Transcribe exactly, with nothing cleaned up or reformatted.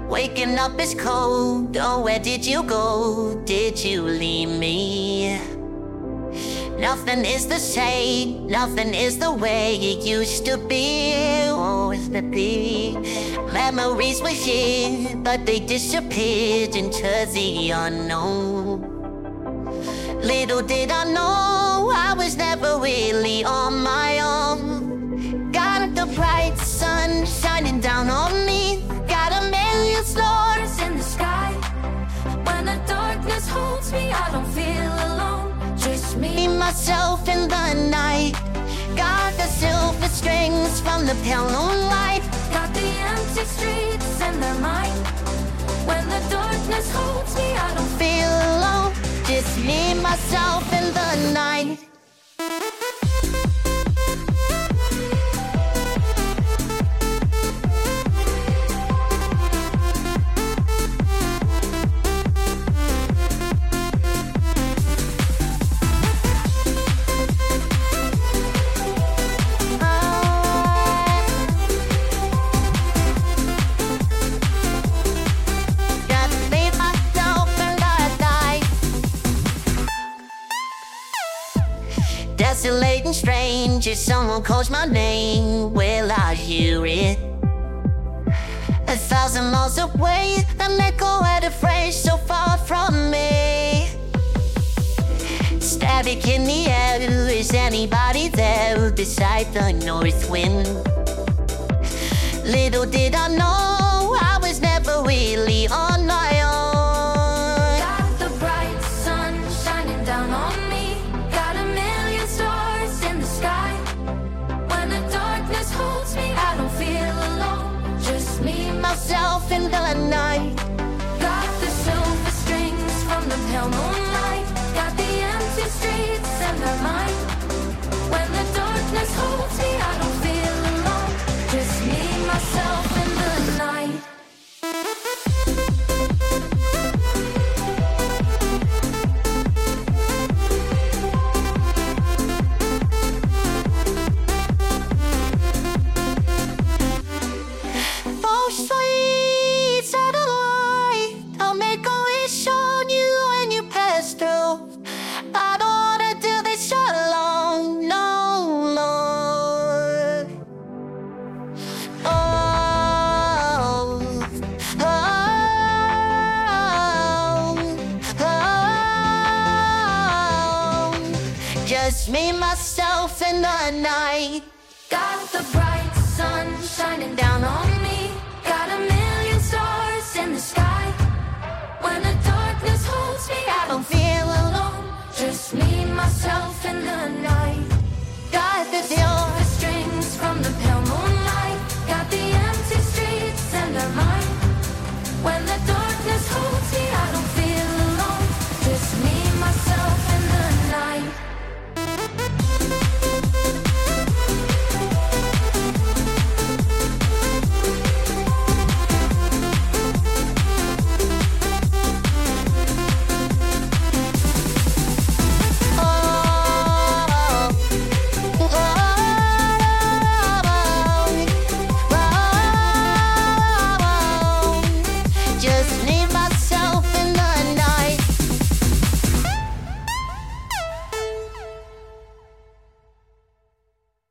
Waking up is cold. Oh, where did you go? Did you leave me? Nothing is the same. Nothing is the way it used to be. Oh, used to be. Memories were here, but they disappeared into the unknown. Little did I know I was never really on my own. Got the bright sun shining down on me. Got a million stars in the sky. When the darkness holds me, I don't feel alone. Just me, myself, in the night. Got the silver strings from the pale moonlight. Got the empty streets and they're mine. When the darkness holds me, I don't feel alone. Just me, myself, in the night. Desolate and strange, if someone calls my name, will I hear it? A thousand miles away, an echo at a phrase so far from me. Static in the air, is anybody there beside the north wind? Little did I know I was never really on my own. Got the bright sun shining down on me. Got a million stars in the sky. When the darkness holds me, I don't feel alone. Just me, myself, in the night. Got the silver strings from the pale moonlight. Got the empty streets and they're mine. When the darkness holds me, I don't feel alone. Just me, myself, in the night. Oh, sweet satellite, I'll make a wish on you when you pass through. I don't wanna do this alone, no, Lord. Oh, oh, oh. Just me, myself, in the night. Got the bright sun shining down on me.